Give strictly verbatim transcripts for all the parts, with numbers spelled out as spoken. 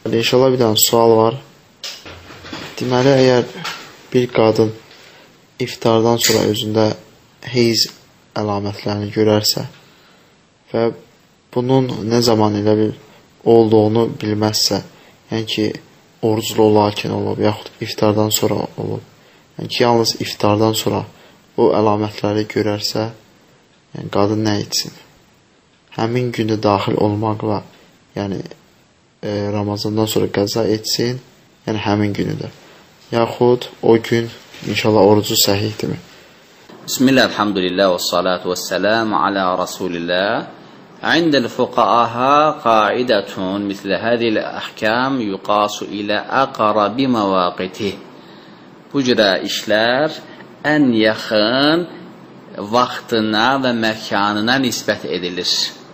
İnşallah bir dənə sual var. Deməli, əgər bir qadın iftardan sonra özündə heyz əlamətlərini görərsə və bunun nə zaman elə bil olduğunu bilməzsə, yəni ki, oruclu olarkən olub, yaxud iftardan sonra olub, yəni ki, yalnız iftardan sonra bu əlamətləri görərsə, yəni qadın nə etsin? Həmin gündə daxil olmaqla, yəni e, Ramazandan sonra qəza etsin, yəni həmin günü də. Yaxud o gün inşallah orucu səhihdirmi? Bismillah, elhamdülillah və salatu və selamu alə Rasulillah. عند الفقهاء قاعدة مثل هذه الأحكام يقاس إلى أقرب مواقته. Bu cürə işlər ən yaxın vaxtına və məkanına nisbət edilir.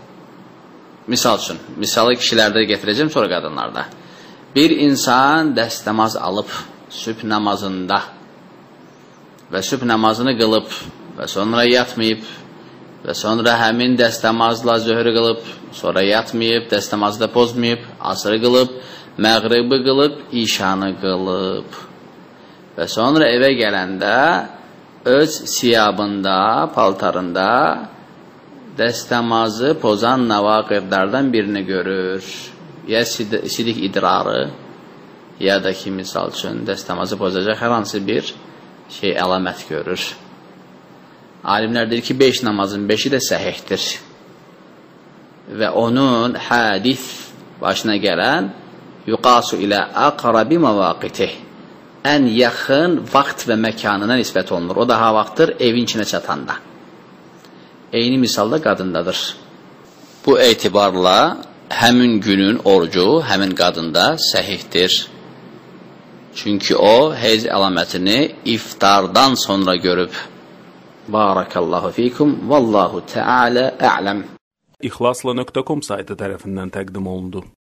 Misal üçün, misalı kişilərdə gətirəcəm, sonra qadınlarda. Bir insan dəstəmaz alıb sübh namazında və sübh namazını qılıb və sonra yatmayıb və sonra həmin dəstəmazla zöhrü qılıb, sonra yatmayıb, dəstəmazı da pozmayıb, asrı qılıb, məğribi qılıb, işanı qılıb və sonra evə gələndə öz siyabında, paltarında dəstəmazı pozan nəvaqidlərdən birini görür. Ya sidik idrarı, ya da ki, misal üçün, dəstəmazı pozacaq hər hansı bir şey əlamət görür. Alimlər deyir ki, beş namazın beşi də səhihdir. Və onun hadis başına gələn yuqasu ilə aqrabi məvaqitih, ən yaxın vaxt və məkanına nisbət olunur. O da ha vaxtdır evin içinə çatanda. Eyni misalda qadındadır. Bu etibarla həmin günün orucu həmin qadında səhihdir. Çünki o, heyz əlamətini iftardan sonra görüb. Barakallahu fikum, vallahu teala a'lam. İxlasla nöqtə com saytı tərəfindən təqdim olundu.